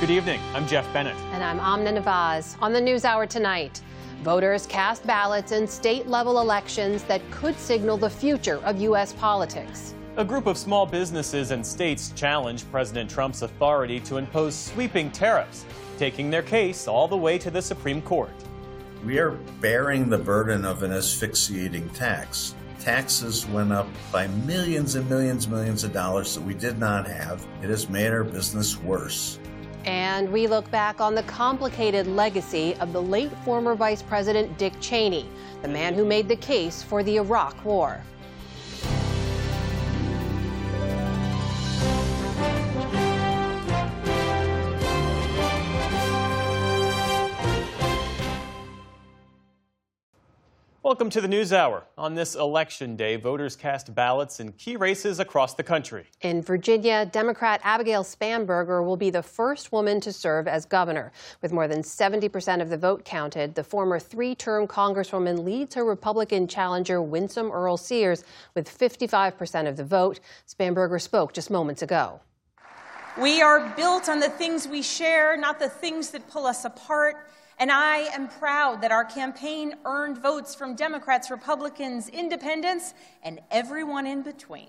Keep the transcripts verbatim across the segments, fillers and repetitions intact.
Good evening. I'm Jeff Bennett. And I'm Amna Nawaz. On the NewsHour tonight, voters cast ballots in state-level elections that could signal the future of U S politics. A group of small businesses and states challenged President Trump's authority to impose sweeping tariffs, taking their case all the way to the Supreme Court. We are bearing the burden of an asphyxiating tax. Taxes went up by millions and millions and millions of dollars that we did not have. It has made our business worse. And we look back on the complicated legacy of the late former Vice President Dick Cheney, the man who made the case for the Iraq War. Welcome to the NewsHour. On this election day, voters cast ballots in key races across the country. In Virginia, Democrat Abigail Spanberger will be the first woman to serve as governor. With more than seventy percent of the vote counted, the former three-term Congresswoman leads her Republican challenger Winsome Earle-Sears with fifty-five percent of the vote. Spanberger spoke just moments ago. We are built on the things we share, not the things that pull us apart. And I am proud that our campaign earned votes from Democrats, Republicans, independents, and everyone in between.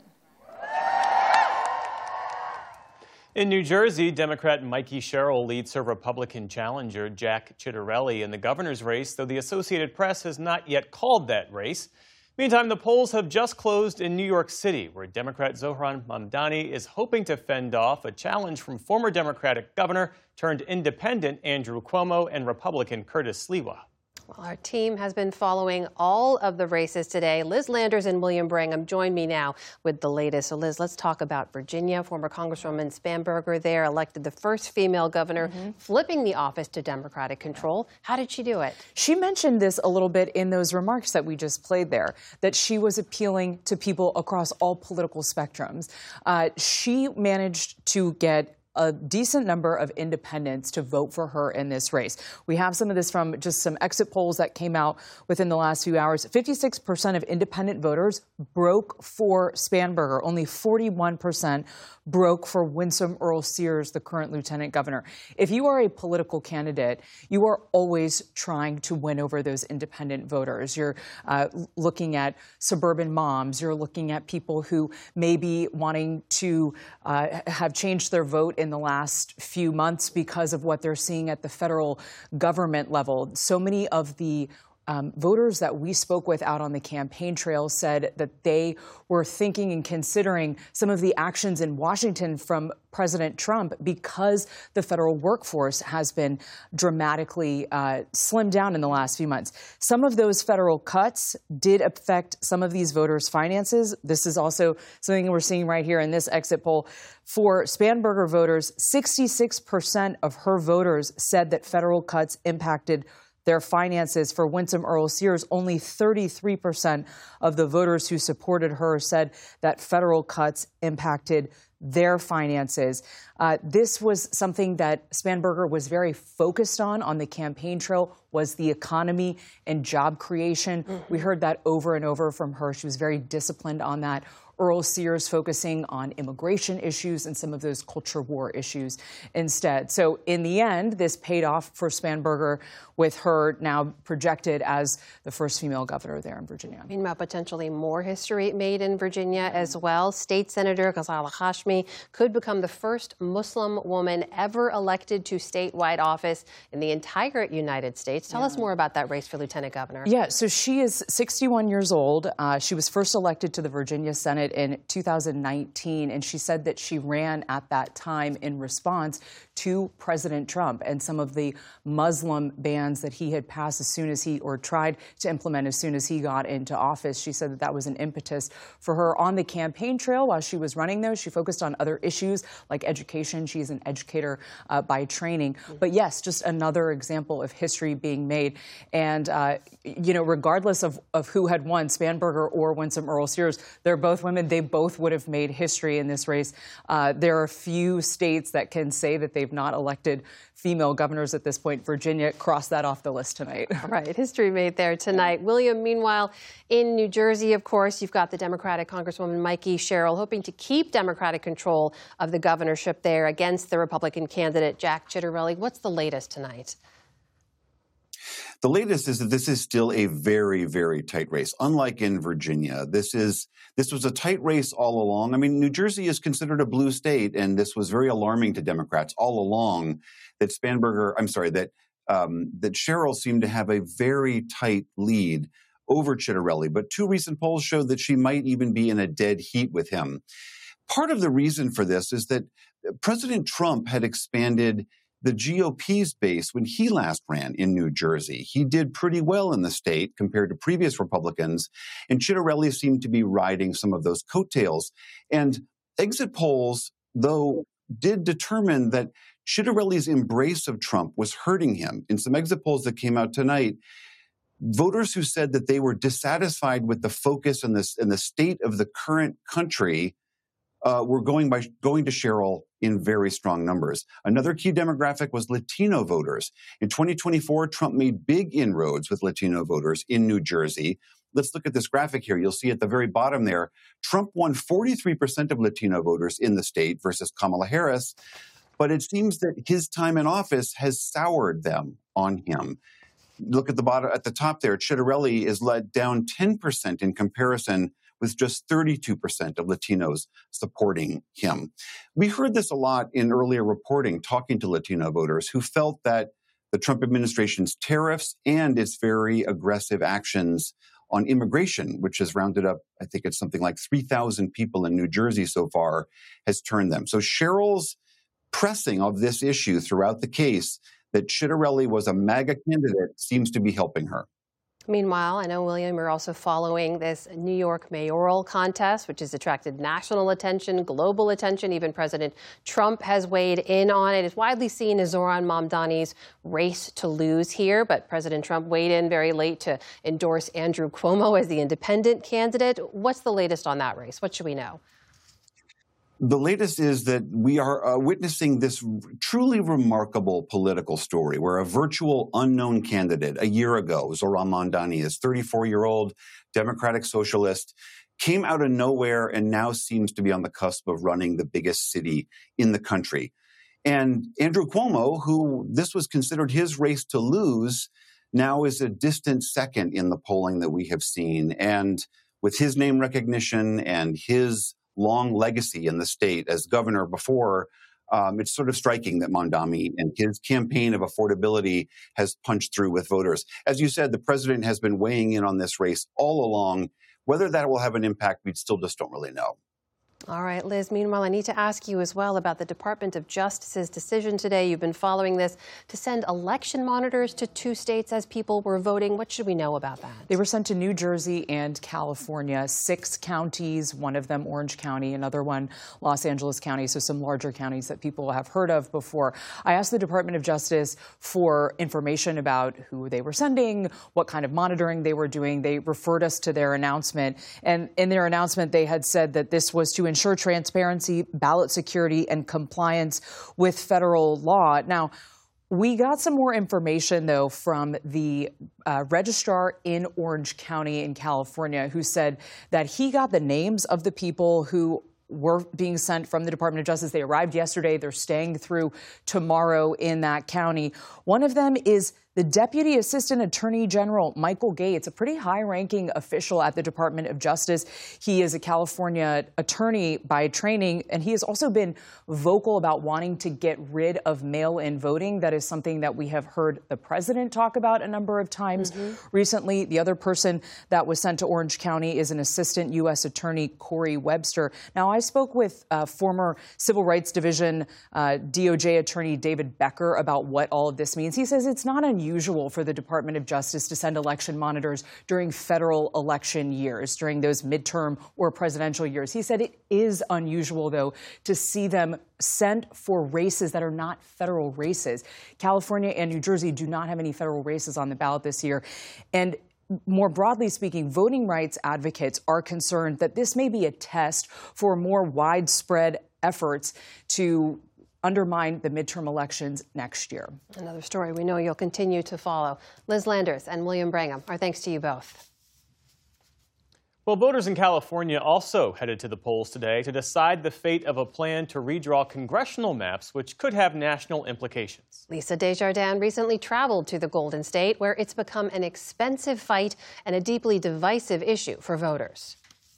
In New Jersey, Democrat Mikey Sherrill leads her Republican challenger Jack Ciattarelli in the governor's race, though the Associated Press has not yet called that race. Meantime, the polls have just closed in New York City, where Democrat Zohran Mamdani is hoping to fend off a challenge from former Democratic governor turned independent Andrew Cuomo and Republican Curtis Sliwa. Well, our team has been following all of the races today. Liz Landers and William Brangham join me now with the latest. So, Liz, let's talk about Virginia. Former Congresswoman Spanberger there elected the first female governor, mm-hmm. flipping the office to Democratic control. How did she do it? She mentioned this a little bit in those remarks that we just played there, that she was appealing to people across all political spectrums. Uh, she managed to get a decent number of independents to vote for her in this race. We have some of this from just some exit polls that came out within the last few hours. fifty-six percent of independent voters broke for Spanberger. Only forty-one percent broke for Winsome Earle-Sears, the current lieutenant governor. If you are a political candidate, you are always trying to win over those independent voters. You're uh, looking at suburban moms. You're looking at people who may be wanting to uh, have changed their vote in the last few months because of what they're seeing at the federal government level. So many of the Um, voters that we spoke with out on the campaign trail said that they were thinking and considering some of the actions in Washington from President Trump because the federal workforce has been dramatically uh, slimmed down in the last few months. Some of those federal cuts did affect some of these voters' finances. This is also something we're seeing right here in this exit poll. For Spanberger voters, sixty-six percent of her voters said that federal cuts impacted their finances. For Winsome Earle-Sears, only thirty-three percent of the voters who supported her said that federal cuts impacted their finances. Uh, this was something that Spanberger was very focused on on the campaign trail, was the economy and job creation. Mm-hmm. We heard that over and over from her. She was very disciplined on that. Earle-Sears focusing on immigration issues and some of those culture war issues instead. So in the end, this paid off for Spanberger, with her now projected as the first female governor there in Virginia. Meanwhile, potentially more history made in Virginia as well. State Senator Ghazala Hashmi could become the first Muslim woman ever elected to statewide office in the entire United States. Tell yeah. us more about that race for lieutenant governor. Yeah, so she is sixty-one years old. Uh, she was first elected to the Virginia Senate in two thousand nineteen, and she said that she ran at that time in response to President Trump and some of the Muslim bans that he had passed as soon as he, or tried to implement as soon as he got into office. She said that that was an impetus for her on the campaign trail. While she was running those, she focused on other issues like education. She's an educator uh, by training. But yes, just another example of history being made. And, uh, you know, regardless of, of who had won, Spanberger or Winsome Earle-Sears, they're both women women, they both would have made history in this race. Uh, there are few states that can say that they've not elected female governors at this point. Virginia crossed that off the list tonight. All right, history made there tonight. William, meanwhile, in New Jersey, of course, you've got the Democratic Congresswoman Mikey Sherrill hoping to keep Democratic control of the governorship there against the Republican candidate Jack Ciattarelli. What's the latest tonight? The latest is that this is still a very, very tight race. Unlike in Virginia, this is this was a tight race all along. I mean, New Jersey is considered a blue state, and this was very alarming to Democrats all along. That Spanberger, I'm sorry, that um, that Sherrill seemed to have a very tight lead over Ciattarelli. But two recent polls showed that she might even be in a dead heat with him. Part of the reason for this is that President Trump had expanded the G O P's base when he last ran in New Jersey. He did pretty well in the state compared to previous Republicans, and Ciattarelli seemed to be riding some of those coattails. And exit polls, though, did determine that Ciattarelli's embrace of Trump was hurting him. In some exit polls that came out tonight, voters who said that they were dissatisfied with the focus and the, and the state of the current country Uh, were going by going to Sherrill in very strong numbers. Another key demographic was Latino voters. In twenty twenty-four, Trump made big inroads with Latino voters in New Jersey. Let's look at this graphic here. You'll see at the very bottom there, Trump won forty-three percent of Latino voters in the state versus Kamala Harris. But it seems that his time in office has soured them on him. Look at the bottom, at the top there, Ciattarelli is let down ten percent in comparison, with just thirty-two percent of Latinos supporting him. We heard this a lot in earlier reporting, talking to Latino voters who felt that the Trump administration's tariffs and its very aggressive actions on immigration, which has rounded up, I think it's something like three thousand people in New Jersey so far, has turned them. So Sherrill's pressing of this issue throughout the case that Ciattarelli was a MAGA candidate seems to be helping her. Meanwhile, I know, William, you're also following this New York mayoral contest, which has attracted national attention, global attention. Even President Trump has weighed in on it. It's widely seen as Zohran Mamdani's race to lose here, but President Trump weighed in very late to endorse Andrew Cuomo as the independent candidate. What's the latest on that race? What should we know? The latest is that we are uh, witnessing this truly remarkable political story where a virtual unknown candidate a year ago, Zohran Mamdani, this thirty-four-year-old Democratic socialist, came out of nowhere and now seems to be on the cusp of running the biggest city in the country. And Andrew Cuomo, who this was considered his race to lose, now is a distant second in the polling that we have seen. And with his name recognition and his long legacy in the state as governor before, um, it's sort of striking that Mamdani and his campaign of affordability has punched through with voters. As you said, the president has been weighing in on this race all along. Whether that will have an impact, we still just don't really know. All right, Liz, meanwhile, I need to ask you as well about the Department of Justice's decision today. You've been following this to send election monitors to two states as people were voting. What should we know about that? They were sent to New Jersey and California, six counties, one of them Orange County, another one Los Angeles County, so some larger counties that people have heard of before. I asked the Department of Justice for information about who they were sending, what kind of monitoring they were doing. They referred us to their announcement, and in their announcement, they had said that this was to ensure transparency, ballot security, and compliance with federal law. Now, we got some more information, though, from the uh, registrar in Orange County in California, who said that he got the names of the people who were being sent from the Department of Justice. They arrived yesterday. They're staying through tomorrow in that county. One of them is the Deputy Assistant Attorney General, Michael Gates, a pretty high-ranking official at the Department of Justice. He is a California attorney by training, and he has also been vocal about wanting to get rid of mail-in voting. That is something that we have heard the president talk about a number of times mm-hmm. recently. The other person that was sent to Orange County is an Assistant U S Attorney, Corey Webster. Now, I spoke with uh, former Civil Rights Division uh, D O J Attorney David Becker about what all of this means. He says it's not unusual unusual for the Department of Justice to send election monitors during federal election years, during those midterm or presidential years. He said it is unusual, though, to see them sent for races that are not federal races. California and New Jersey do not have any federal races on the ballot this year. And more broadly speaking, voting rights advocates are concerned that this may be a test for more widespread efforts to undermine the midterm elections next year. Another story we know you'll continue to follow. Liz Landers and William Brangham, our thanks to you both. Well, voters in California also headed to the polls today to decide the fate of a plan to redraw congressional maps, which could have national implications. Lisa Desjardins recently traveled to the Golden State, where it's become an expensive fight and a deeply divisive issue for voters.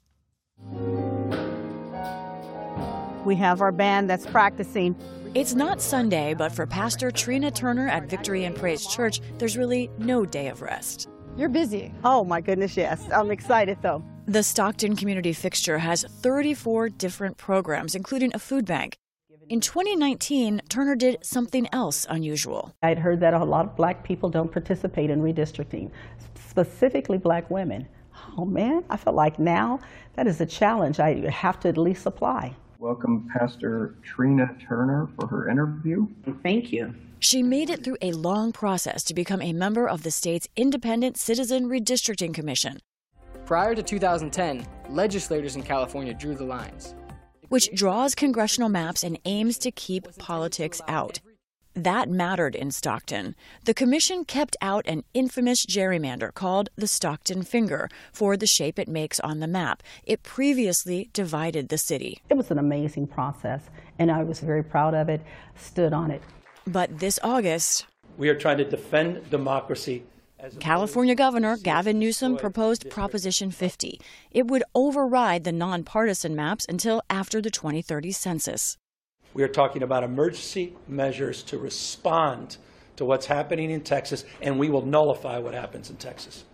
We have our band that's practicing. It's not Sunday, but for Pastor Trina Turner at Victory and Praise Church, there's really no day of rest. You're busy. Oh, my goodness, yes. I'm excited, though. The Stockton Community Fixture has thirty-four different programs, including a food bank. In twenty nineteen, Turner did something else unusual. I'd heard that a lot of black people don't participate in redistricting, specifically black women. Oh, man, I felt like now that is a challenge. I have to at least apply. Welcome Pastor Trina Turner for her interview. Thank you. She made it through a long process to become a member of the state's Independent Citizen Redistricting Commission. Prior to two thousand ten, legislators in California drew the lines, which draws congressional maps and aims to keep politics out. That mattered in Stockton. The commission kept out an infamous gerrymander called the Stockton Finger for the shape it makes on the map. It previously divided the city. It was an amazing process, and I was very proud of it, stood on it. But this August, we are trying to defend democracy. California Governor Gavin Newsom proposed Proposition fifty. It would override the nonpartisan maps until after the twenty thirty census. We are talking about emergency measures to respond to what's happening in Texas, and we will nullify what happens in Texas.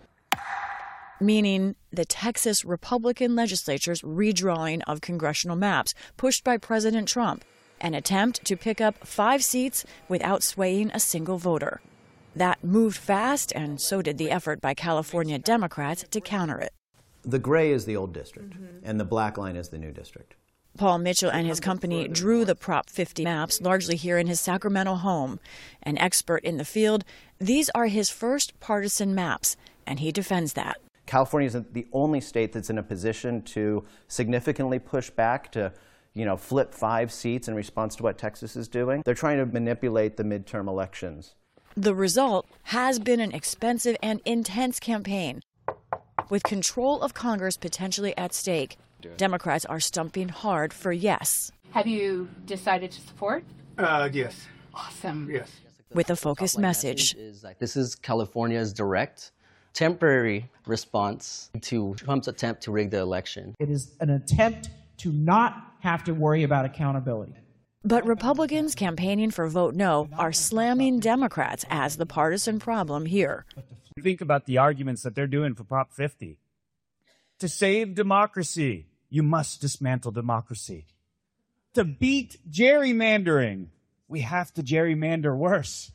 Meaning the Texas Republican legislature's redrawing of congressional maps pushed by President Trump, an attempt to pick up five seats without swaying a single voter. That moved fast, and so did the effort by California Democrats to counter it. The gray is the old district, mm-hmm. and the black line is the new district. Paul Mitchell and his company drew the Prop fifty maps largely here in his Sacramento home. An expert in the field, these are his first partisan maps, and he defends that. California is the only state that's in a position to significantly push back to, you know, flip five seats in response to what Texas is doing. They're trying to manipulate the midterm elections. The result has been an expensive and intense campaign. With control of Congress potentially at stake, Democrats are stumping hard for yes. Have you decided to support? Uh, yes. Awesome. Yes. With a focused message. Is like, this is California's direct, temporary response to Trump's attempt to rig the election. It is an attempt to not have to worry about accountability. But Republicans campaigning for vote no are slamming Democrats as the partisan problem here. Think about the arguments that they're doing for Prop fifty. To save democracy, you must dismantle democracy. To beat gerrymandering, we have to gerrymander worse.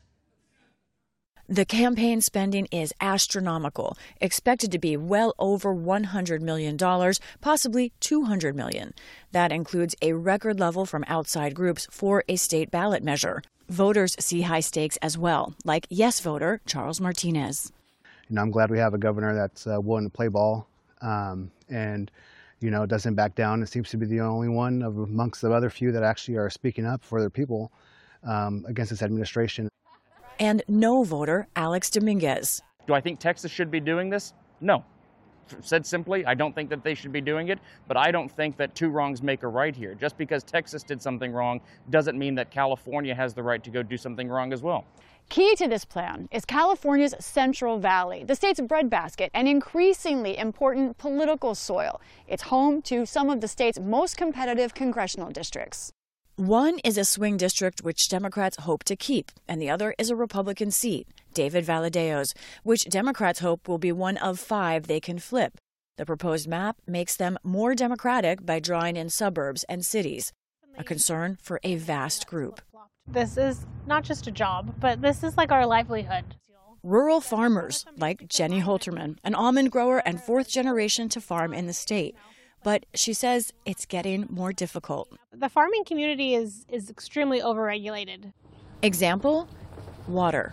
The campaign spending is astronomical, expected to be well over one hundred million dollars, possibly two hundred million dollars. That includes a record level from outside groups for a state ballot measure. Voters see high stakes as well, like yes voter Charles Martinez. You know, I'm glad we have a governor that's uh, willing to play ball um, and, you know, doesn't back down. It seems to be the only one of amongst the other few that actually are speaking up for their people um, against this administration. And no voter Alex Dominguez. Do I think Texas should be doing this? No. Said simply, I don't think that they should be doing it, but I don't think that two wrongs make a right here. Just because Texas did something wrong doesn't mean that California has the right to go do something wrong as well. Key to this plan is California's Central Valley, the state's breadbasket and increasingly important political soil. It's home to some of the state's most competitive congressional districts. One is a swing district which Democrats hope to keep, and the other is a Republican seat, David Valadez, which Democrats hope will be one of five they can flip. The proposed map makes them more Democratic by drawing in suburbs and cities, a concern for a vast group. This is not just a job, but this is like our livelihood. Rural farmers, like Jenny Holterman, an almond grower and fourth generation to farm in the state. But she says it's getting more difficult. The farming community is, is extremely overregulated. Example? Water.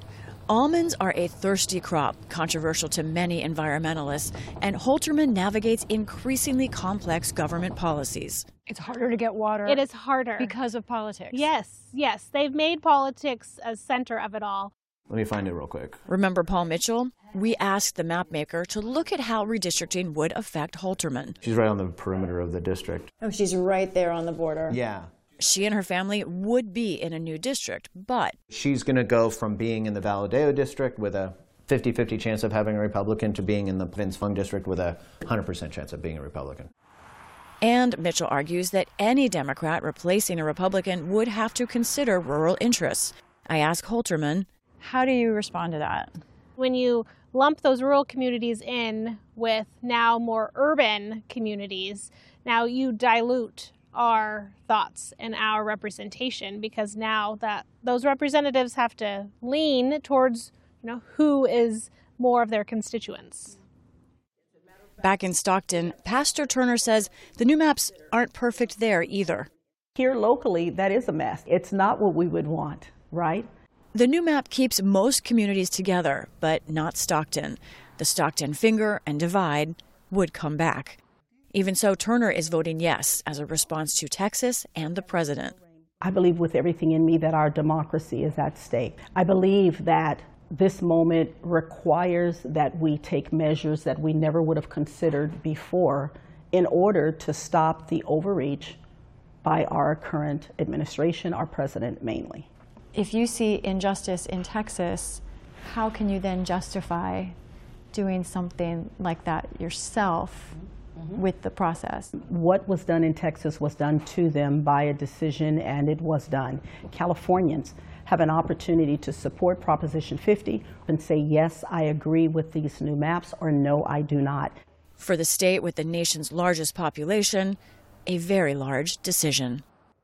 Almonds are a thirsty crop, controversial to many environmentalists, and Holterman navigates increasingly complex government policies. It's harder to get water. It is harder. Because of politics. Yes, yes. They've made politics a center of it all. Let me find it real quick. Remember Paul Mitchell? We asked the mapmaker to look at how redistricting would affect Holterman. She's right on the perimeter of the district. Oh, she's right there on the border. Yeah. She and her family would be in a new district, but She's going to go from being in the Valadeo district with a fifty-fifty chance of having a Republican to being in the Vince Fung district with a one hundred percent chance of being a Republican. And Mitchell argues that any Democrat replacing a Republican would have to consider rural interests. I ask Holterman, how do you respond to that? When you lump those rural communities in with now more urban communities, now you dilute our thoughts and our representation, because now that those representatives have to lean towards, you know, who is more of their constituents. Back in Stockton, Pastor Turner says the new maps aren't perfect there either. Here locally, that is a mess. It's not what we would want, right? The new map keeps most communities together, but not Stockton. The Stockton finger and divide would come back. Even so, Turner is voting yes as a response to Texas and the president. I believe with everything in me that our democracy is at stake. I believe that this moment requires that we take measures that we never would have considered before in order to stop the overreach by our current administration, our president mainly. If you see injustice in Texas, how can you then justify doing something like that yourself mm-hmm. with the process? What was done in Texas was done to them by a decision, and it was done. Californians have an opportunity to support Proposition fifty and say, yes, I agree with these new maps, or no, I do not. For the state with the nation's largest population, a very large decision.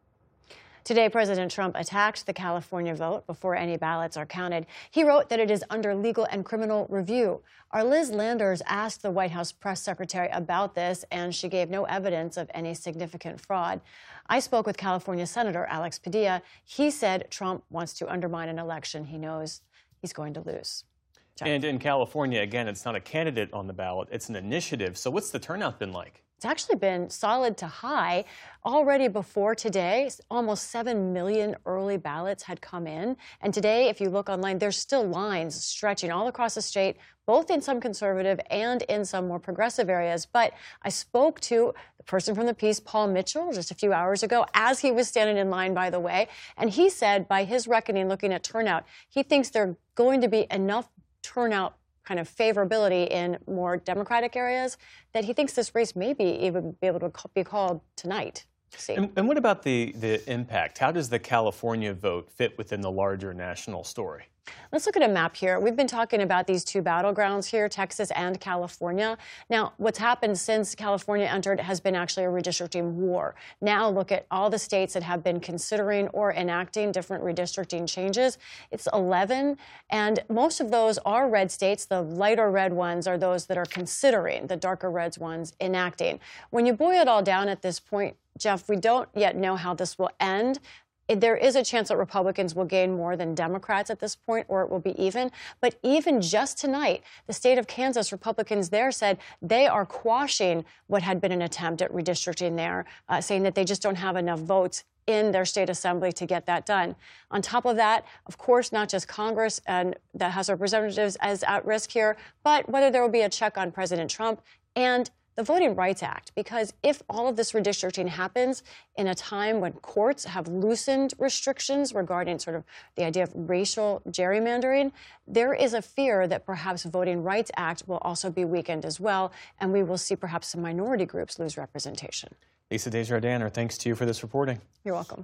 Today, President Trump attacked the California vote before any ballots are counted. He wrote that it is under legal and criminal review. Our Liz Landers asked the White House press secretary about this, and she gave no evidence of any significant fraud. I spoke with California Senator Alex Padilla. He said Trump wants to undermine an election he knows he's going to lose. Jeff. And in California, again, it's not a candidate on the ballot, it's an initiative. So what's the turnout been like? It's actually been solid to high. Already before today, almost seven million early ballots had come in. And today, if you look online, there's still lines stretching all across the state, both in some conservative and in some more progressive areas. But I spoke to the person from the piece, Paul Mitchell, just a few hours ago, as he was standing in line, by the way. And he said, by his reckoning, looking at turnout, he thinks there's going to be enough turnout kind of favorability in more Democratic areas that he thinks this race may be even be able to be called tonight. See. And, and what about the, the impact? How does the California vote fit within the larger national story? Let's look at a map here. We've been talking about these two battlegrounds here, Texas and California. Now, what's happened since California entered has been actually a redistricting war. Now look at all the states that have been considering or enacting different redistricting changes. It's eleven, and most of those are red states. The lighter red ones are those that are considering, the darker reds ones enacting. When you boil it all down at this point, Jeff, we don't yet know how this will end. There is a chance that Republicans will gain more than Democrats at this point, or it will be even. But even just tonight, the state of Kansas, Republicans there said they are quashing what had been an attempt at redistricting there, uh, saying that they just don't have enough votes in their state assembly to get that done. On top of that, of course, not just Congress and the House of Representatives is at risk here, but whether there will be a check on President Trump and the Voting Rights Act, because if all of this redistricting happens in a time when courts have loosened restrictions regarding sort of the idea of racial gerrymandering, there is a fear that perhaps Voting Rights Act will also be weakened as well, and we will see perhaps some minority groups lose representation. Lisa Desjardins, thanks to you for this reporting. You're welcome.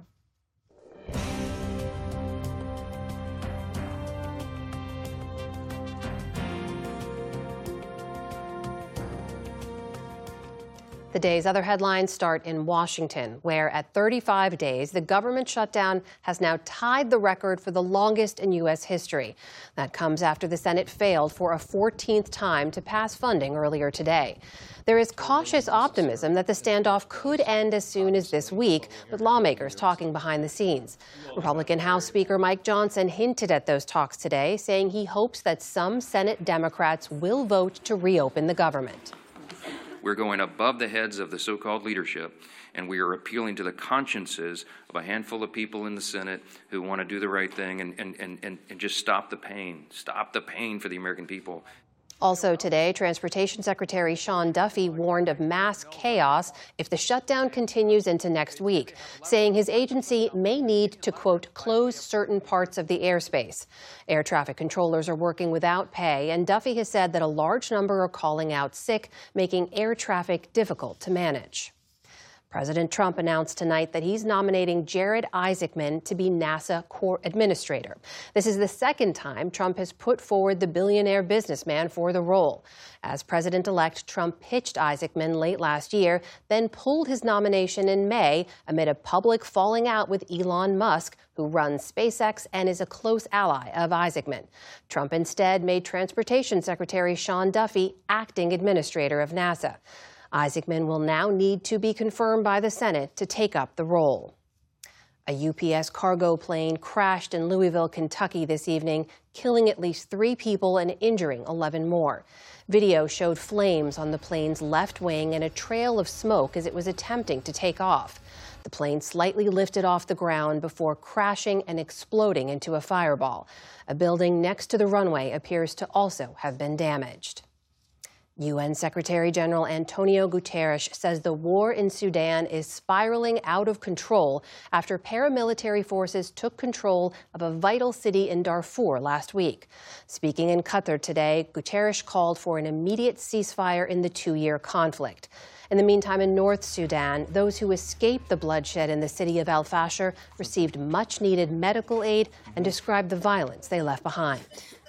The The day's other headlines start in Washington, where at thirty-five days, the government shutdown has now tied the record for the longest in U S history. That comes after the Senate failed for a fourteenth time to pass funding earlier today. There is cautious optimism that the standoff could end as soon as this week, with lawmakers talking behind the scenes. Republican House Speaker Mike Johnson hinted at those talks today, saying he hopes that some Senate Democrats will vote to reopen the government. We're going above the heads of the so-called leadership, and we are appealing to the consciences of a handful of people in the Senate who want to do the right thing and, and, and, and just stop the pain, stop the pain for the American people. Also today, Transportation Secretary Sean Duffy warned of mass chaos if the shutdown continues into next week, saying his agency may need to, quote, close certain parts of the airspace. Air traffic controllers are working without pay, and Duffy has said that a large number are calling out sick, making air traffic difficult to manage. President Trump announced tonight that he's nominating Jared Isaacman to be NASA core administrator. This is the second time Trump has put forward the billionaire businessman for the role. As president-elect, Trump pitched Isaacman late last year, then pulled his nomination in May amid a public falling out with Elon Musk, who runs SpaceX and is a close ally of Isaacman. Trump instead made Transportation Secretary Sean Duffy acting administrator of NASA. Isaacman will now need to be confirmed by the Senate to take up the role. A U P S cargo plane crashed in Louisville, Kentucky this evening, killing at least three people and injuring eleven more. Video showed flames on the plane's left wing and a trail of smoke as it was attempting to take off. The plane slightly lifted off the ground before crashing and exploding into a fireball. A building next to the runway appears to also have been damaged. U N Secretary General Antonio Guterres says the war in Sudan is spiraling out of control after paramilitary forces took control of a vital city in Darfur last week. Speaking in Qatar today, Guterres called for an immediate ceasefire in the two-year conflict. In the meantime, in North Sudan, those who escaped the bloodshed in the city of Al Fasher received much-needed medical aid and described the violence they left behind.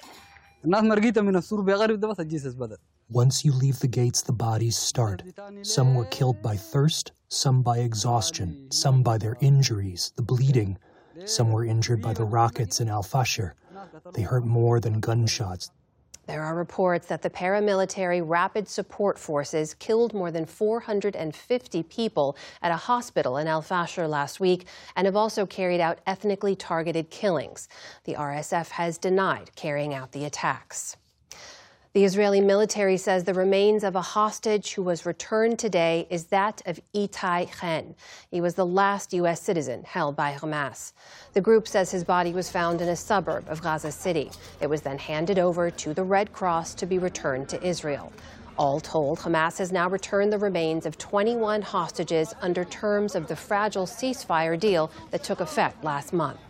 Once you leave the gates, the bodies start. Some were killed by thirst, some by exhaustion, some by their injuries, the bleeding. Some were injured by the rockets in Al Fasher. They hurt more than gunshots. There are reports that the paramilitary Rapid Support Forces killed more than four hundred fifty people at a hospital in Al Fasher last week and have also carried out ethnically targeted killings. The R S F has denied carrying out the attacks. The Israeli military says the remains of a hostage who was returned today is that of Itai Chen. He was the last U S citizen held by Hamas. The group says his body was found in a suburb of Gaza City. It was then handed over to the Red Cross to be returned to Israel. All told, Hamas has now returned the remains of twenty-one hostages under terms of the fragile ceasefire deal that took effect last month.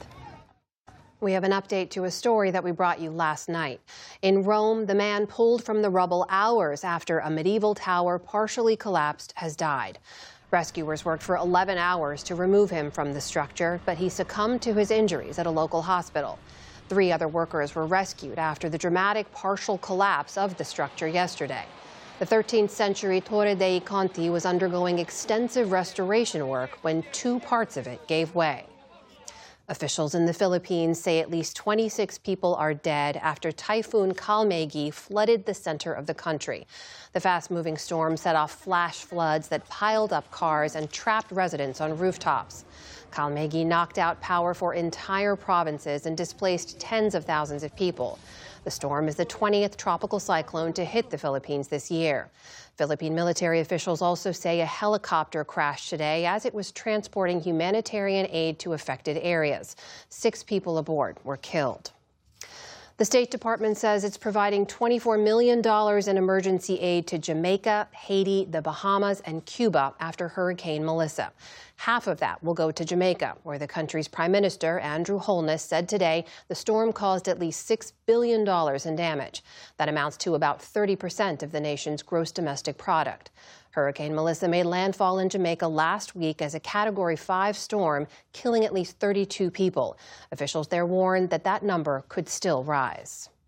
We have an update to a story that we brought you last night. In Rome, the man pulled from the rubble hours after a medieval tower partially collapsed has died. Rescuers worked for eleven hours to remove him from the structure, but he succumbed to his injuries at a local hospital. Three other workers were rescued after the dramatic partial collapse of the structure yesterday. The thirteenth century Torre dei Conti was undergoing extensive restoration work when two parts of it gave way. Officials in the Philippines say at least twenty-six people are dead after Typhoon Kalmegi flooded the center of the country. The fast-moving storm set off flash floods that piled up cars and trapped residents on rooftops. Kalmegi knocked out power for entire provinces and displaced tens of thousands of people. The storm is the twentieth tropical cyclone to hit the Philippines this year. Philippine military officials also say a helicopter crashed today as it was transporting humanitarian aid to affected areas. Six people aboard were killed. The State Department says it's providing twenty-four million dollars in emergency aid to Jamaica, Haiti, the Bahamas, and Cuba after Hurricane Melissa. Half of that will go to Jamaica, where the country's Prime Minister, Andrew Holness, said today the storm caused at least six billion dollars in damage. That amounts to about thirty percent of the nation's gross domestic product. Hurricane Melissa made landfall in Jamaica last week as a Category five storm, killing at least thirty-two people. Officials there warned that that number could still rise.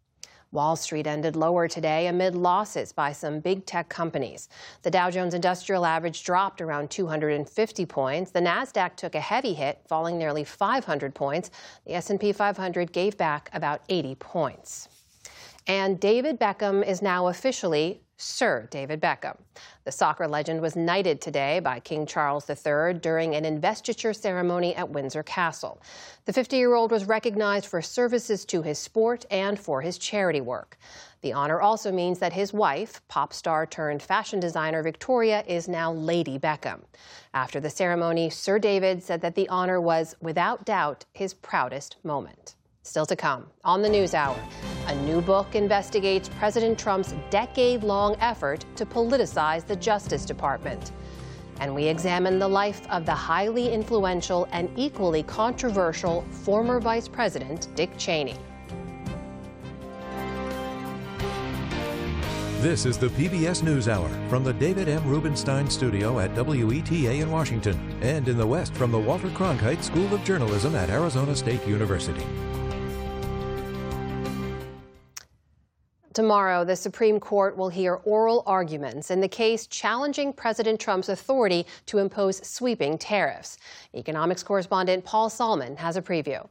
Wall Street ended lower today amid losses by some big tech companies. The Dow Jones Industrial Average dropped around two hundred fifty points. The Nasdaq took a heavy hit, falling nearly five hundred points. The S and P five hundred gave back about eighty points. And David Beckham is now officially Sir David Beckham. The soccer legend was knighted today by King Charles the Third during an investiture ceremony at Windsor Castle. The fifty-year-old was recognized for services to his sport and for his charity work. The honor also means that his wife, pop star turned fashion designer Victoria, is now Lady Beckham. After the ceremony, Sir David said that the honor was, without doubt, his proudest moment. Still to come on the NewsHour, a new book investigates President Trump's decade-long effort to politicize the Justice Department. And we examine the life of the highly influential and equally controversial former Vice President Dick Cheney. This is the P B S NewsHour from the David M. Rubenstein Studio at W E T A in Washington, and in the West from the Walter Cronkite School of Journalism at Arizona State University. Tomorrow, the Supreme Court will hear oral arguments in the case challenging President Trump's authority to impose sweeping tariffs. Economics correspondent Paul Salman has a preview.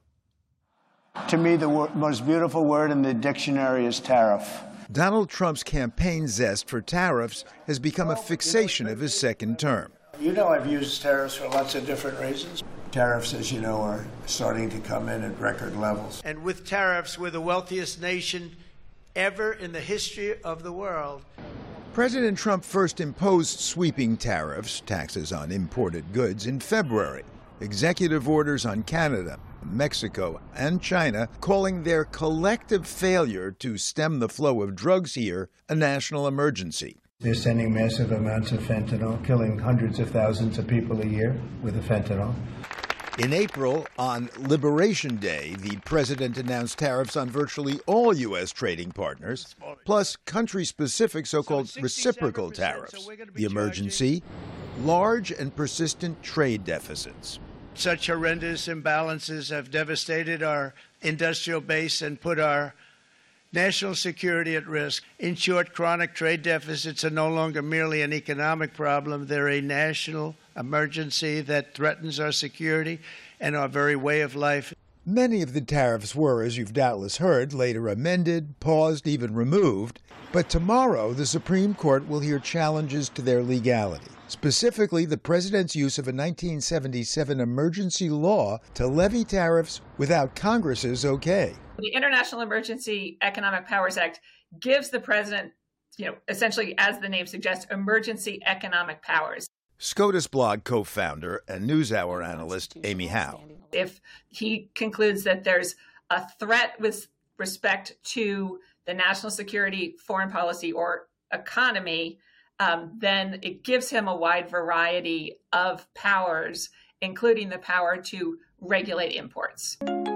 To me, the wor- most beautiful word in the dictionary is tariff. Donald Trump's campaign zest for tariffs has become a fixation of his second term. You know, I've used tariffs for lots of different reasons. Tariffs, as you know, are starting to come in at record levels. And with tariffs, we're the wealthiest nation ever in the history of the world. President Trump first imposed sweeping tariffs, taxes on imported goods, in February. Executive orders on Canada, Mexico, and China calling their collective failure to stem the flow of drugs here a national emergency. They're sending massive amounts of fentanyl, killing hundreds of thousands of people a year with the fentanyl. In April, on Liberation Day, the president announced tariffs on virtually all U S trading partners, plus country-specific so-called reciprocal tariffs. The emergency? Large and persistent trade deficits. Such horrendous imbalances have devastated our industrial base and put our national security at risk. In short, chronic trade deficits are no longer merely an economic problem. They're a national emergency that threatens our security and our very way of life. Many of the tariffs were, as you've doubtless heard, later amended, paused, even removed. But tomorrow, the Supreme Court will hear challenges to their legality. Specifically, the president's use of a nineteen seventy-seven emergency law to levy tariffs without Congress's okay. The International Emergency Economic Powers Act gives the president, you know, essentially, as the name suggests, emergency economic powers. SCOTUS blog co-founder and NewsHour analyst Amy Howe. If he concludes that there's a threat with respect to the national security, foreign policy, or economy, um, then it gives him a wide variety of powers, including the power to regulate imports.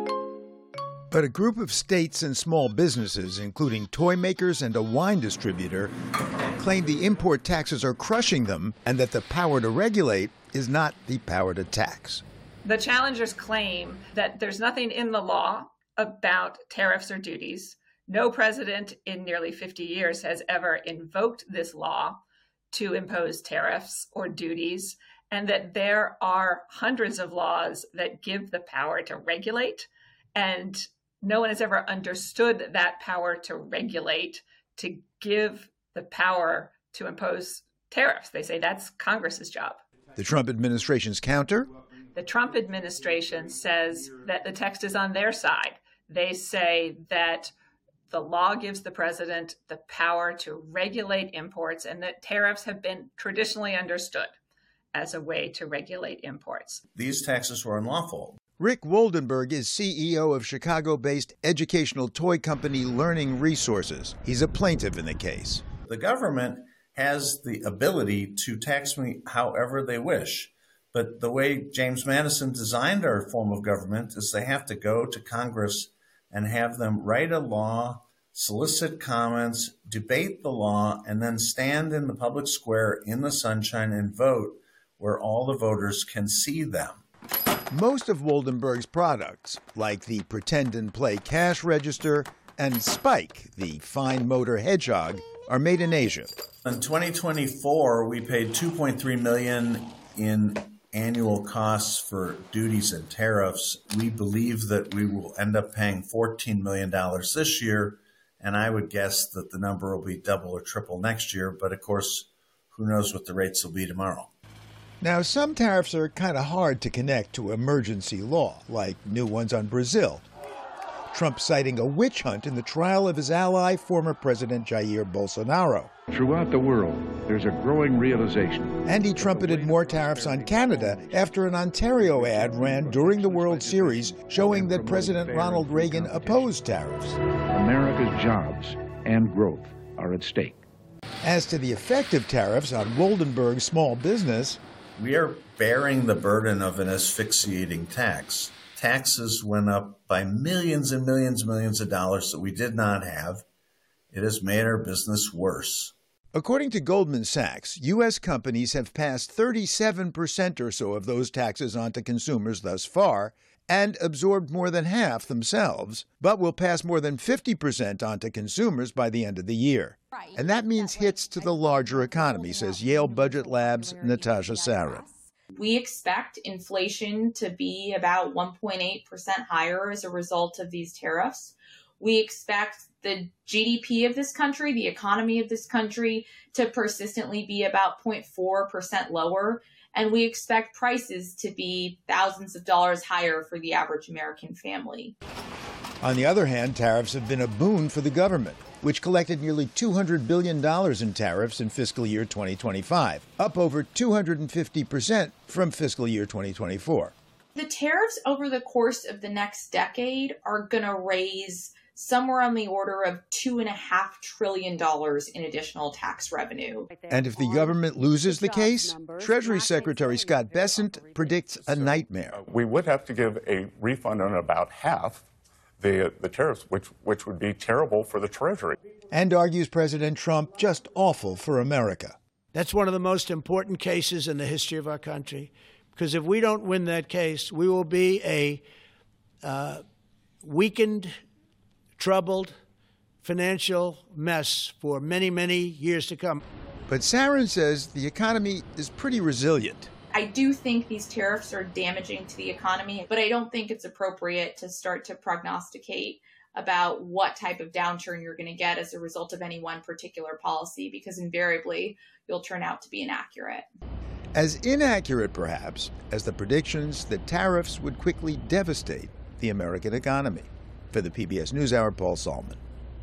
But a group of states and small businesses, including toy makers and a wine distributor, claim the import taxes are crushing them and that the power to regulate is not the power to tax. The challengers claim that there's nothing in the law about tariffs or duties. No president in nearly fifty years has ever invoked this law to impose tariffs or duties, and that there are hundreds of laws that give the power to regulate, and no one has ever understood that power to regulate to give the power to impose tariffs. They say that's Congress's job. The Trump administration's counter? The Trump administration says that the text is on their side. They say that the law gives the president the power to regulate imports, and that tariffs have been traditionally understood as a way to regulate imports. These taxes were unlawful. Rick Woldenberg is C E O of Chicago-based educational toy company Learning Resources. He's a plaintiff in the case. The government has the ability to tax me however they wish. But the way James Madison designed our form of government is they have to go to Congress and have them write a law, solicit comments, debate the law, and then stand in the public square in the sunshine and vote where all the voters can see them. Most of Woldenberg's products, like the Pretend and Play cash register and Spike, the fine motor hedgehog, are made in Asia. In twenty twenty-four, we paid two point three million dollars in annual costs for duties and tariffs. We believe that we will end up paying fourteen million dollars this year, and I would guess that the number will be double or triple next year, but of course, who knows what the rates will be tomorrow. Now, some tariffs are kind of hard to connect to emergency law, like new ones on Brazil. Trump citing a witch hunt in the trial of his ally, former President Jair Bolsonaro. Throughout the world, there's a growing realization. And he trumpeted more tariffs on Canada after an Ontario ad ran during the World Series showing that President Ronald Reagan opposed tariffs. America's jobs and growth are at stake. As to the effect of tariffs on Woldenberg's small business, we are bearing the burden of an asphyxiating tax. Taxes went up by millions and millions and millions of dollars that we did not have. It has made our business worse. According to Goldman Sachs, U S companies have passed thirty-seven percent or so of those taxes onto consumers thus far and absorbed more than half themselves, but will pass more than fifty percent onto consumers by the end of the year. And that means hits to the larger economy, says Yale Budget Lab's Natasha Sarin. We expect inflation to be about one point eight percent higher as a result of these tariffs. We expect the G D P of this country, the economy of this country, to persistently be about zero point four percent lower. And we expect prices to be thousands of dollars higher for the average American family. On the other hand, tariffs have been a boon for the government, which collected nearly two hundred billion dollars in tariffs in fiscal year twenty twenty-five, up over two hundred fifty percent from fiscal year twenty twenty-four. The tariffs over the course of the next decade are going to raise somewhere on the order of two and a half trillion dollars in additional tax revenue. And if the government loses the case, Treasury Secretary Scott Bessent predicts a nightmare. We would have to give a refund on about half the, the tariffs, which, which would be terrible for the Treasury. And argues President Trump just awful for America. That's one of the most important cases in the history of our country, because if we don't win that case, we will be a uh, weakened, troubled financial mess for many, many years to come. But Sarin says the economy is pretty resilient. I do think these tariffs are damaging to the economy, but I don't think it's appropriate to start to prognosticate about what type of downturn you're going to get as a result of any one particular policy, because invariably you'll turn out to be inaccurate. As inaccurate, perhaps, as the predictions that tariffs would quickly devastate the American economy. For the P B S NewsHour, Paul Salman.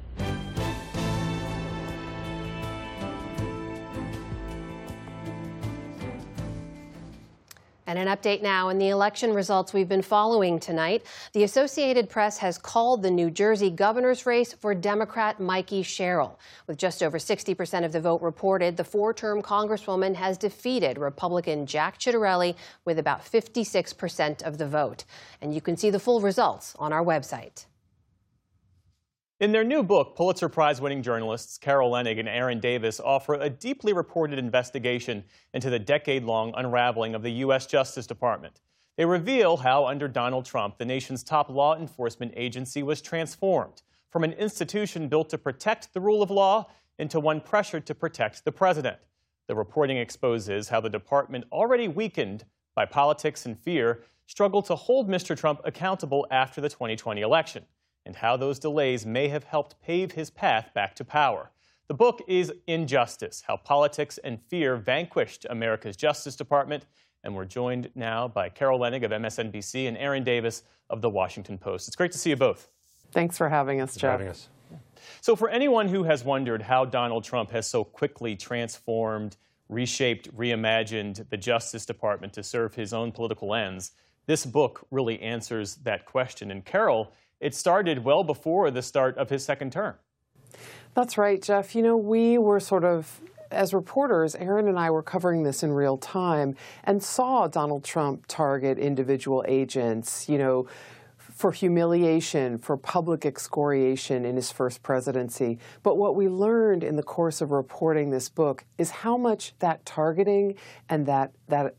And an update now on the election results we've been following tonight. The Associated Press has called the New Jersey governor's race for Democrat Mikey Sherrill. With just over sixty percent of the vote reported, the four-term congresswoman has defeated Republican Jack Ciattarelli with about fifty-six percent of the vote. And you can see the full results on our website. In their new book, Pulitzer Prize-winning journalists Carol Leonnig and Aaron Davis offer a deeply reported investigation into the decade-long unraveling of the U S Justice Department. They reveal how, under Donald Trump, the nation's top law enforcement agency was transformed from an institution built to protect the rule of law into one pressured to protect the president. The reporting exposes how the department, already weakened by politics and fear, struggled to hold Mister Trump accountable after the twenty twenty election, and how those delays may have helped pave his path back to power. The book is Injustice: How Politics and Fear Vanquished America's Justice Department. And we're joined now by Carol Leonnig of M S N B C and Aaron Davis of The Washington Post. It's great to see you both. Thanks for having us, Jeff. Having us. So for anyone who has wondered how Donald Trump has so quickly transformed, reshaped, reimagined the Justice Department to serve his own political ends, this book really answers that question. And Carol, it started well before the start of his second term. That's right, Jeff. You know, we were sort of, as reporters, Aaron and I were covering this in real time and saw Donald Trump target individual agents, you know, for humiliation, for public excoriation in his first presidency. But what we learned in the course of reporting this book is how much that targeting and that, that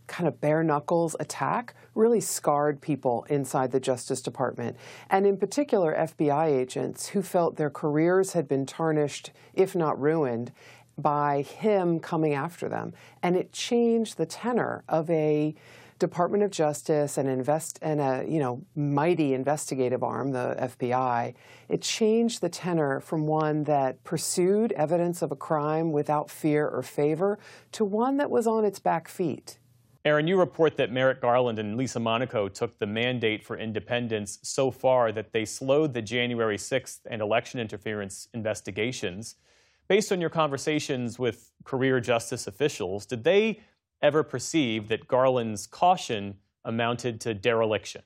kind of bare knuckles attack really scarred people inside the Justice Department, and in particular F B I agents who felt their careers had been tarnished, if not ruined, by him coming after them. And it changed the tenor of a Department of Justice and invest and a you know mighty investigative arm, the F B I. It changed the tenor from one that pursued evidence of a crime without fear or favor to one that was on its back feet. Aaron, you report that Merrick Garland and Lisa Monaco took the mandate for independence so far that they slowed the January sixth and election interference investigations. Based on your conversations with career justice officials, did they ever perceive that Garland's caution amounted to dereliction?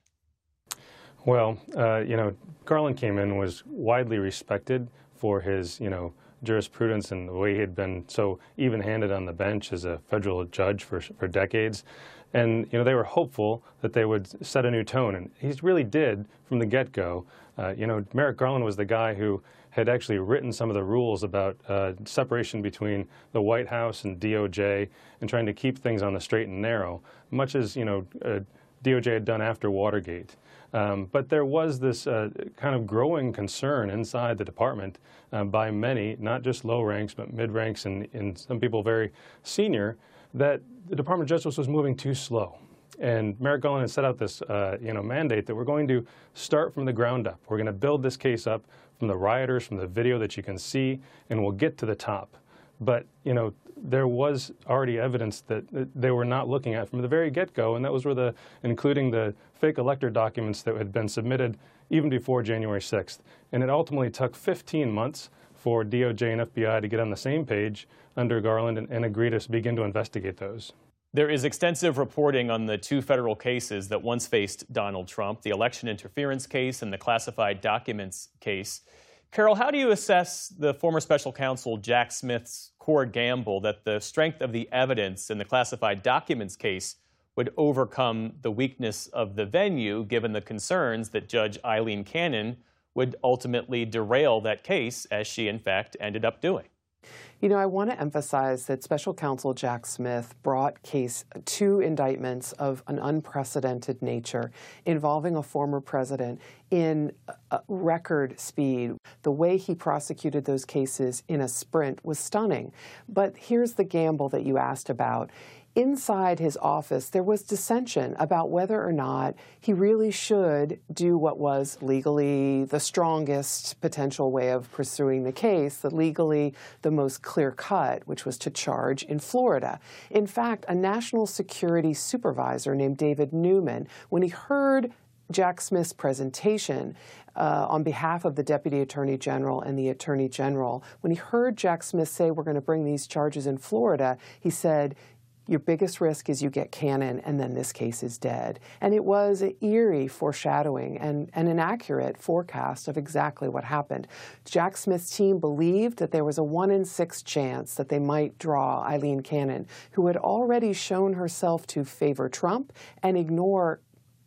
Well, uh, you know, Garland came in and was widely respected for his, you know, jurisprudence and the way he had been so even-handed on the bench as a federal judge for, for decades. And, you know, they were hopeful that they would set a new tone. And he really did from the get-go. Uh, you know, Merrick Garland was the guy who had actually written some of the rules about uh, separation between the White House and D O J and trying to keep things on the straight and narrow, much as, you know, uh, D O J had done after Watergate. Um, but there was this uh, kind of growing concern inside the department uh, by many, not just low ranks, but mid ranks and, and some people very senior, that the Department of Justice was moving too slow. And Merrick Garland had set out this uh, you know, mandate that we're going to start from the ground up. We're going to build this case up from the rioters, from the video that you can see, and we'll get to the top. But, you know, there was already evidence that they were not looking at from the very get-go, and that was where the, including the fake elector documents that had been submitted even before January sixth. And it ultimately took fifteen months for D O J and F B I to get on the same page under Garland and, and agree to begin to investigate those. There is extensive reporting on the two federal cases that once faced Donald Trump, the election interference case and the classified documents case. Carol, how do you assess the former special counsel Jack Smith's core gamble that the strength of the evidence in the classified documents case would overcome the weakness of the venue, given the concerns that Judge Eileen Cannon would ultimately derail that case, as she in fact ended up doing? You know, I want to emphasize that Special Counsel Jack Smith brought case two indictments of an unprecedented nature involving a former president in uh, record speed. The way he prosecuted those cases in a sprint was stunning. But here's the gamble that you asked about. Inside his office, there was dissension about whether or not he really should do what was legally the strongest potential way of pursuing the case, the legally the most clear-cut, which was to charge in Florida. In fact, a national security supervisor named David Newman, when he heard Jack Smith's presentation uh, on behalf of the Deputy Attorney General and the Attorney General, when he heard Jack Smith say, we're going to bring these charges in Florida, he said, your biggest risk is you get Cannon, and then this case is dead. And it was an eerie foreshadowing and, and an accurate forecast of exactly what happened. Jack Smith's team believed that there was a one in six chance that they might draw Eileen Cannon, who had already shown herself to favor Trump and ignore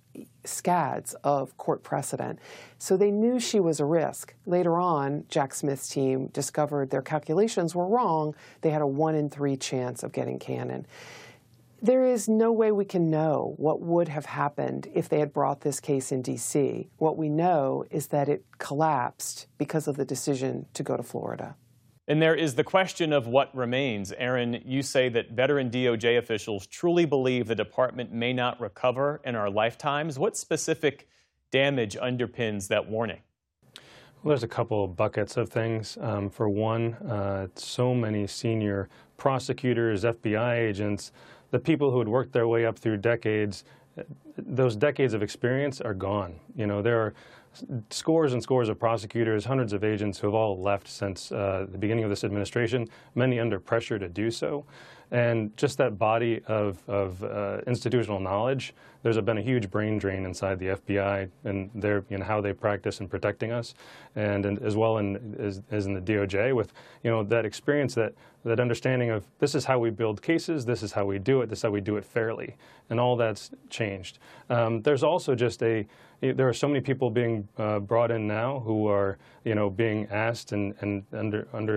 scads of court precedent. So they knew she was a risk. Later on, Jack Smith's team discovered their calculations were wrong. They had a one in three chance of getting Cannon. There is no way we can know what would have happened if they had brought this case in D C. What we know is that it collapsed because of the decision to go to Florida. And there is the question of what remains. Aaron, you say that veteran D O J officials truly believe the department may not recover in our lifetimes. What specific damage underpins that warning? Well, there's a couple of buckets of things. Um, for one, uh, so many senior prosecutors, F B I agents, the people who had worked their way up through decades, those decades of experience are gone. You know, there are scores and scores of prosecutors, hundreds of agents who have all left since uh, the beginning of this administration, many under pressure to do so. And just that body of, of uh, institutional knowledge, there's been a huge brain drain inside the F B I and their, you know, how they practice in protecting us, and, and as well in, as, as in the D O J with, you know, that experience, that, that understanding of this is how we build cases, this is how we do it, this is how we do it fairly, and all that's changed. Um, there's also just a, there are so many people being uh, brought in now who are, you know, being asked and, and under, under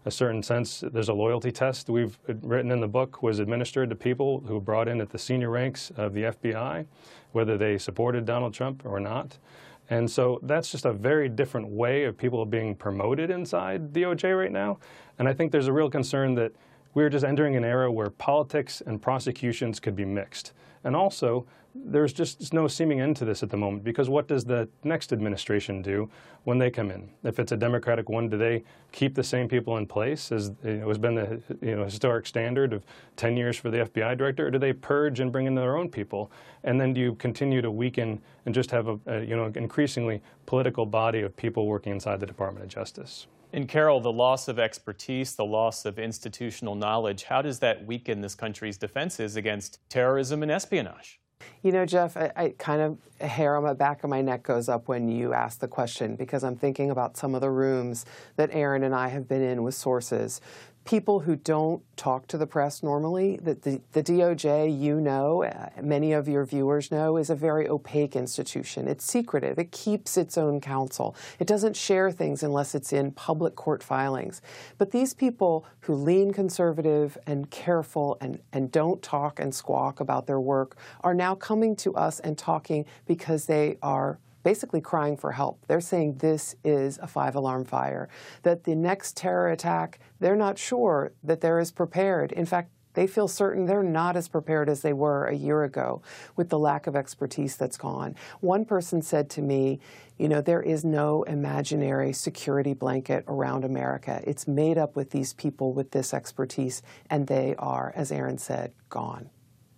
a certain sense, there's a loyalty test we've written in the book was administered to people who brought in at the senior ranks of the F B I, whether they supported Donald Trump or not. And so that's just a very different way of people being promoted inside D O J right now. And I think there's a real concern that we're just entering an era where politics and prosecutions could be mixed. And also, there's just no seeming end to this at the moment, because what does the next administration do when they come in? If it's a Democratic one, do they keep the same people in place, as you know, has been the you know, historic standard of ten years for the F B I director, or do they purge and bring in their own people? And then do you continue to weaken and just have a, a you know, increasingly political body of people working inside the Department of Justice? And Carol, the loss of expertise, the loss of institutional knowledge, how does that weaken this country's defenses against terrorism and espionage? You know, Jeff, I, I kind of, a hair on the back of my neck goes up when you ask the question, because I'm thinking about some of the rooms that Aaron and I have been in with sources. People who don't talk to the press normally. The, the, the D O J, you know, uh, many of your viewers know, is a very opaque institution. It's secretive. It keeps its own counsel. It doesn't share things unless it's in public court filings. But these people who lean conservative and careful and, and don't talk and squawk about their work are now coming to us and talking because they are basically crying for help. They're saying this is a five-alarm fire, that the next terror attack, they're not sure that they're as prepared. In fact, they feel certain they're not as prepared as they were a year ago with the lack of expertise that's gone. One person said to me, you know, there is no imaginary security blanket around America. It's made up with these people with this expertise, and they are, as Aaron said, gone.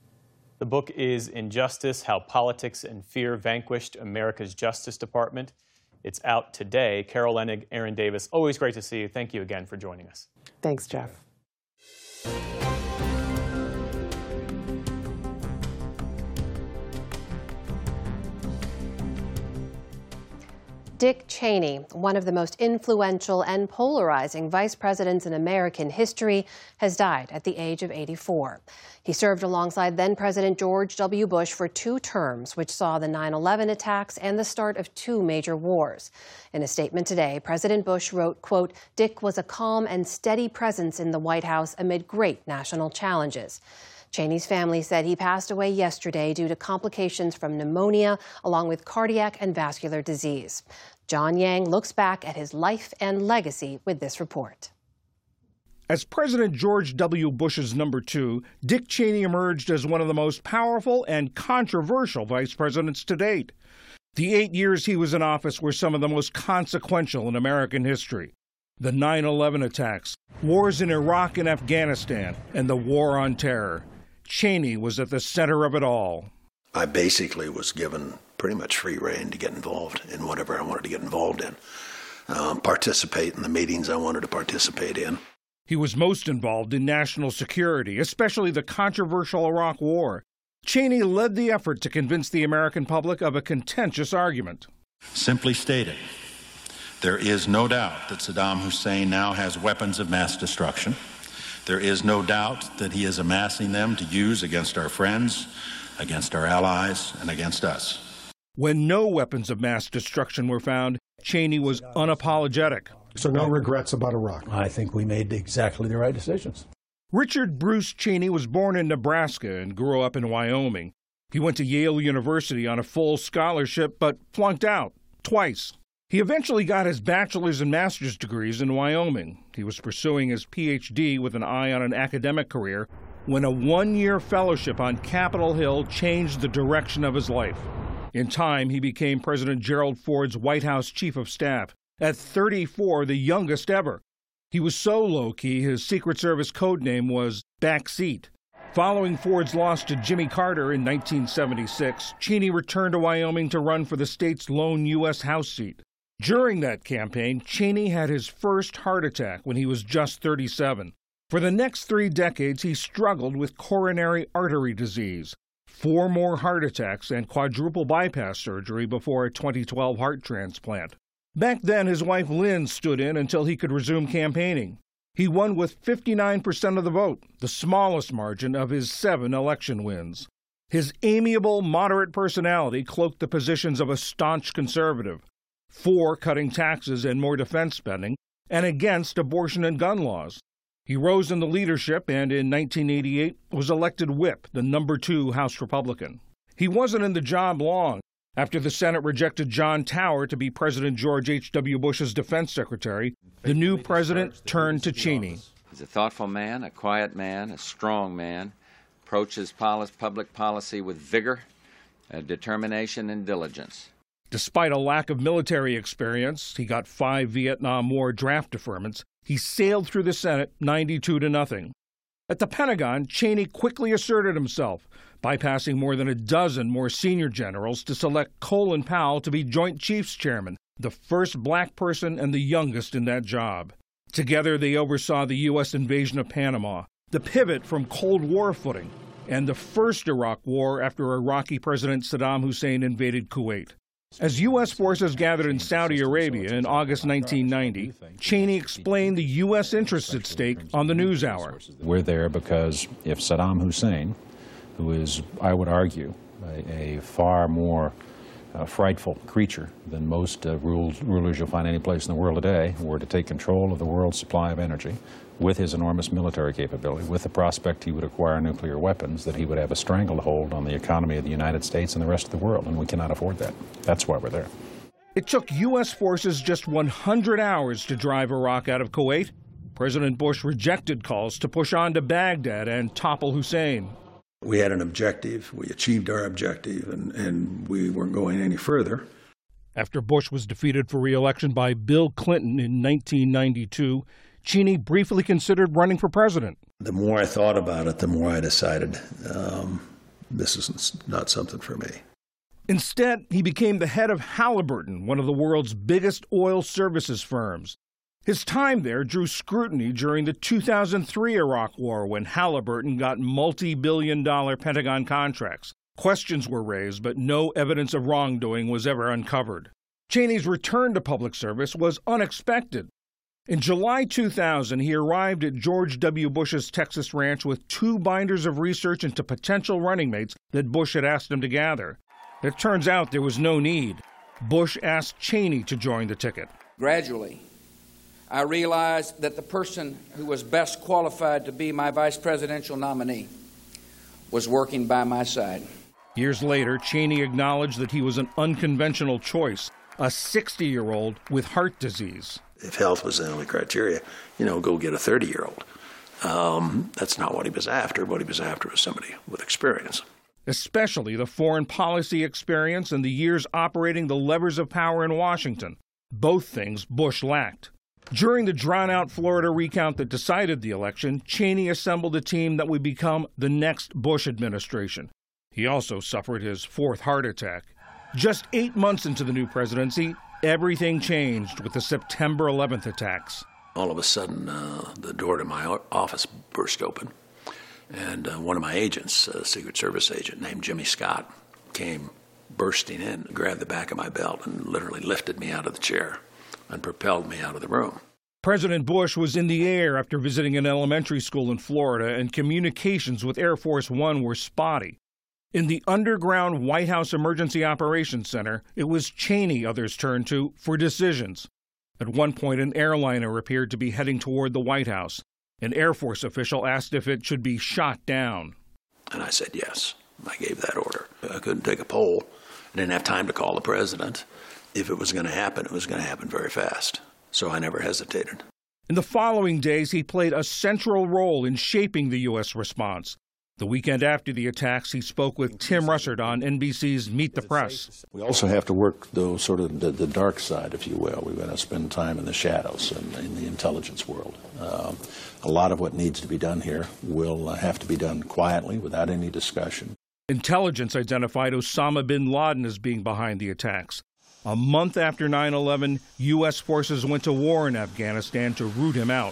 The book is Injustice: How Politics and Fear Vanquished America's Justice Department. It's out today. Carol Leonnig, Aaron Davis, always great to see you. Thank you again for joining us. Thanks, Jeff. Dick Cheney, one of the most influential and polarizing vice presidents in American history, has died at the age of eighty-four. He served alongside then-President George W. Bush for two terms, which saw the nine eleven attacks and the start of two major wars. In a statement today, President Bush wrote, quote, "Dick was a calm and steady presence in the White House amid great national challenges." Cheney's family said he passed away yesterday due to complications from pneumonia, along with cardiac and vascular disease. John Yang looks back at his life and legacy with this report. As President George W. Bush's number two, Dick Cheney emerged as one of the most powerful and controversial vice presidents to date. The eight years he was in office were some of the most consequential in American history. The nine eleven attacks, wars in Iraq and Afghanistan, and the war on terror. Cheney was at the center of it all. I basically was given pretty much free rein to get involved in whatever I wanted to get involved in, um, participate in the meetings I wanted to participate in. He was most involved in national security, especially the controversial Iraq War. Cheney led the effort to convince the American public of a contentious argument. Simply stated, there is no doubt that Saddam Hussein now has weapons of mass destruction. There is no doubt that he is amassing them to use against our friends, against our allies, and against us. When no weapons of mass destruction were found, Cheney was unapologetic. So no regrets about Iraq. I think we made exactly the right decisions. Richard Bruce Cheney was born in Nebraska and grew up in Wyoming. He went to Yale University on a full scholarship, but flunked out twice. He eventually got his bachelor's and master's degrees in Wyoming. He was pursuing his P H D with an eye on an academic career when a one-year fellowship on Capitol Hill changed the direction of his life. In time, he became President Gerald Ford's White House chief of staff, at thirty-four, the youngest ever. He was so low-key, his Secret Service code name was Backseat. Following Ford's loss to Jimmy Carter in nineteen seventy-six, Cheney returned to Wyoming to run for the state's lone U S House seat. During that campaign, Cheney had his first heart attack when he was just thirty-seven. For the next three decades, he struggled with coronary artery disease, four more heart attacks, and quadruple bypass surgery before a twenty twelve heart transplant. Back then, his wife Lynn stood in until he could resume campaigning. He won with fifty-nine percent of the vote, the smallest margin of his seven election wins. His amiable, moderate personality cloaked the positions of a staunch conservative. Four, cutting taxes and more defense spending. and against abortion and gun laws. He rose in the leadership and in nineteen eighty-eight was elected whip, the number two House Republican. He wasn't in the job long. After the Senate rejected John Tower to be President George H W. Bush's defense secretary, the new president turned to Cheney. He's a thoughtful man, a quiet man, a strong man, approaches public policy with vigor, uh, determination, and diligence. Despite a lack of military experience, he got five Vietnam War draft deferments. He sailed through the Senate ninety-two to nothing. At the Pentagon, Cheney quickly asserted himself, bypassing more than a dozen more senior generals to select Colin Powell to be Joint Chiefs Chairman, the first black person and the youngest in that job. Together, they oversaw the U S invasion of Panama, the pivot from Cold War footing, and the first Iraq War after Iraqi President Saddam Hussein invaded Kuwait. As U S forces gathered in Saudi Arabia in August nineteen ninety, Cheney explained the U S interests at stake on the NewsHour. We're there because if Saddam Hussein, who is, I would argue, a, a far more uh, frightful creature than most uh, ruled, rulers you'll find any place in the world today, were to take control of the world's supply of energy, with his enormous military capability, with the prospect he would acquire nuclear weapons, that he would have a stranglehold on the economy of the United States and the rest of the world, and we cannot afford that. That's why we're there. It took U S forces just one hundred hours to drive Iraq out of Kuwait. President Bush rejected calls to push on to Baghdad and topple Hussein. We had an objective. We achieved our objective, and, and we weren't going any further. After Bush was defeated for re-election by Bill Clinton in nineteen ninety-two, Cheney briefly considered running for president. The more I thought about it, the more I decided um, this is not something for me. Instead, he became the head of Halliburton, one of the world's biggest oil services firms. His time there drew scrutiny during the two thousand three Iraq War, when Halliburton got multi-billion dollar Pentagon contracts. Questions were raised, but no evidence of wrongdoing was ever uncovered. Cheney's return to public service was unexpected. In July two thousand, he arrived at George W. Bush's Texas ranch with two binders of research into potential running mates that Bush had asked him to gather. It turns out there was no need. Bush asked Cheney to join the ticket. Gradually, I realized that the person who was best qualified to be my vice presidential nominee was working by my side. Years later, Cheney acknowledged that he was an unconventional choice, a sixty-year-old with heart disease. If health was the only criteria, you know, go get a thirty-year-old. Um, that's not what he was after. What he was after was somebody with experience. Especially the foreign policy experience and the years operating the levers of power in Washington, both things Bush lacked. During the drawn-out Florida recount that decided the election, Cheney assembled a team that would become the next Bush administration. He also suffered his fourth heart attack. Just eight months into the new presidency, everything changed with the September eleventh attacks. All of a sudden, uh, the door to my office burst open, and uh, one of my agents, a Secret Service agent named Jimmy Scott, came bursting in, grabbed the back of my belt, and literally lifted me out of the chair and propelled me out of the room. President Bush was in the air after visiting an elementary school in Florida, and communications with Air Force One were spotty. In the underground White House Emergency Operations Center, it was Cheney others turned to for decisions. At one point, an airliner appeared to be heading toward the White House. An Air Force official asked if it should be shot down. And I said yes. I gave that order. I couldn't take a poll. I didn't have time to call the president. If it was going to happen, it was going to happen very fast. So I never hesitated. In the following days, he played a central role in shaping the U S response. The weekend after the attacks, he spoke with Tim Russert on N B C's Meet the Press. We also have to work, though, sort of the, the dark side, if you will. We've got to spend time in the shadows and in the intelligence world. Um, a lot of what needs to be done here will uh, have to be done quietly, without any discussion. Intelligence identified Osama bin Laden as being behind the attacks. A month after nine eleven, U S forces went to war in Afghanistan to root him out.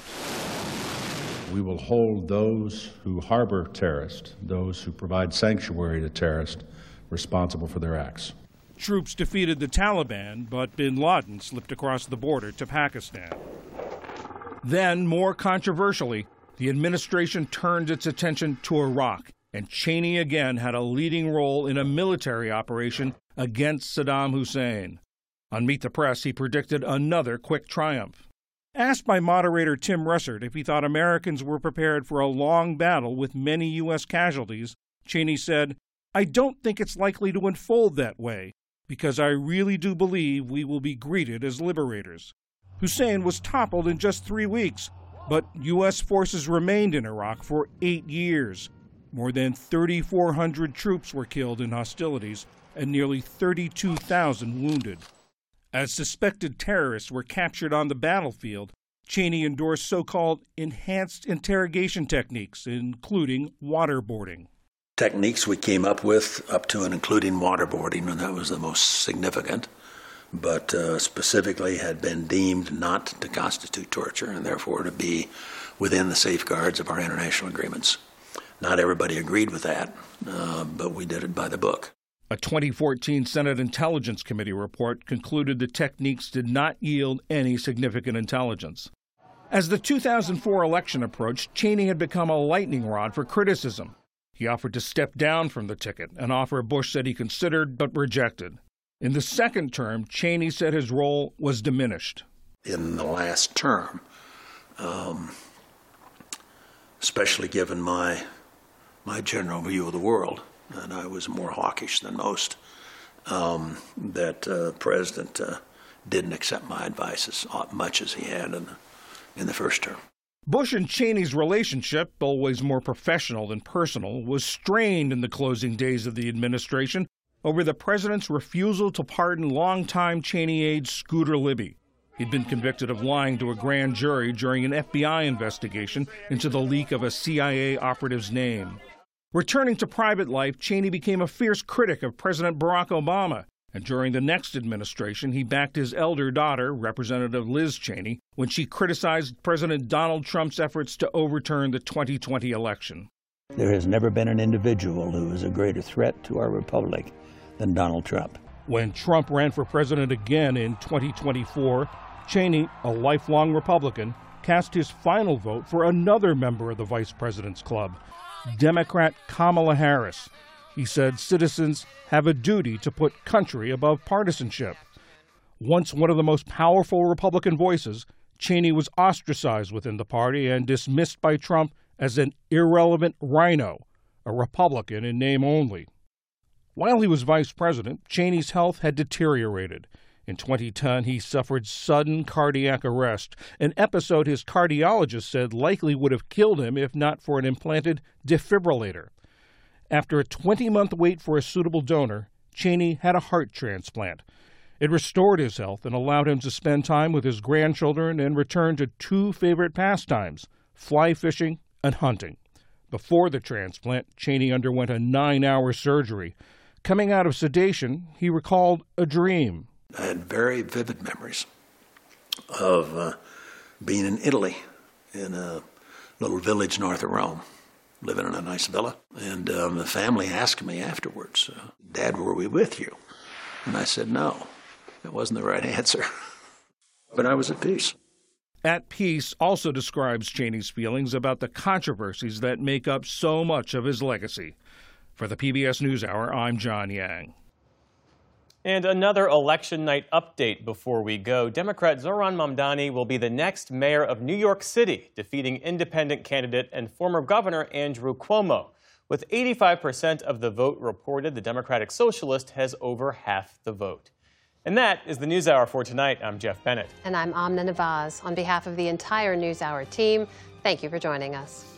We will hold those who harbor terrorists, those who provide sanctuary to terrorists, responsible for their acts. Troops defeated the Taliban, but bin Laden slipped across the border to Pakistan. Then, more controversially, the administration turned its attention to Iraq, and Cheney again had a leading role in a military operation against Saddam Hussein. On Meet the Press, he predicted another quick triumph. Asked by moderator Tim Russert if he thought Americans were prepared for a long battle with many U S casualties, Cheney said, "I don't think it's likely to unfold that way, because I really do believe we will be greeted as liberators." Hussein was toppled in just three weeks, but U S forces remained in Iraq for eight years. More than thirty-four hundred troops were killed in hostilities and nearly thirty-two thousand wounded. As suspected terrorists were captured on the battlefield, Cheney endorsed so-called enhanced interrogation techniques, including waterboarding. Techniques we came up with, up to and including waterboarding, and that was the most significant, but uh, specifically had been deemed not to constitute torture and therefore to be within the safeguards of our international agreements. Not everybody agreed with that, uh, but we did it by the book. A twenty fourteen Senate Intelligence Committee report concluded the techniques did not yield any significant intelligence. As the two thousand four election approached, Cheney had become a lightning rod for criticism. He offered to step down from the ticket, an offer Bush said he considered but rejected. In the second term, Cheney said his role was diminished. In the last term, um, especially given my my general view of the world, and I was more hawkish than most, um, that uh, President uh, didn't accept my advice as much as he had in the, in the first term. Bush and Cheney's relationship, always more professional than personal, was strained in the closing days of the administration over the president's refusal to pardon longtime Cheney aide Scooter Libby. He'd been convicted of lying to a grand jury during an F B I investigation into the leak of a C I A operative's name. Returning to private life, Cheney became a fierce critic of President Barack Obama, and during the next administration, he backed his elder daughter, Representative Liz Cheney, when she criticized President Donald Trump's efforts to overturn the twenty twenty election. There has never been an individual who is a greater threat to our republic than Donald Trump. When Trump ran for president again in twenty twenty-four, Cheney, a lifelong Republican, cast his final vote for another member of the vice president's club, Democrat Kamala Harris. He said citizens have a duty to put country above partisanship. Once one of the most powerful Republican voices, Cheney was ostracized within the party and dismissed by Trump as an irrelevant rhino, a Republican in name only. While he was vice president, Cheney's health had deteriorated. In twenty ten, he suffered sudden cardiac arrest, an episode his cardiologist said likely would have killed him if not for an implanted defibrillator. After a twenty-month wait for a suitable donor, Cheney had a heart transplant. It restored his health and allowed him to spend time with his grandchildren and return to two favorite pastimes, fly fishing and hunting. Before the transplant, Cheney underwent a nine-hour surgery. Coming out of sedation, he recalled a dream. I had very vivid memories of uh, being in Italy, in a little village north of Rome, living in a nice villa. And um, the family asked me afterwards, uh, "Dad, were we with you?" And I said, no, that wasn't the right answer. But I was at peace. At peace also describes Cheney's feelings about the controversies that make up so much of his legacy. For the P B S NewsHour, I'm John Yang. And another election night update before we go. Democrat Zohran Mamdani will be the next mayor of New York City, defeating independent candidate and former governor Andrew Cuomo. With eighty-five percent of the vote reported, the Democratic Socialist has over half the vote. And that is the NewsHour for tonight. I'm Jeff Bennett. And I'm Amna Nawaz. On behalf of the entire NewsHour team, thank you for joining us.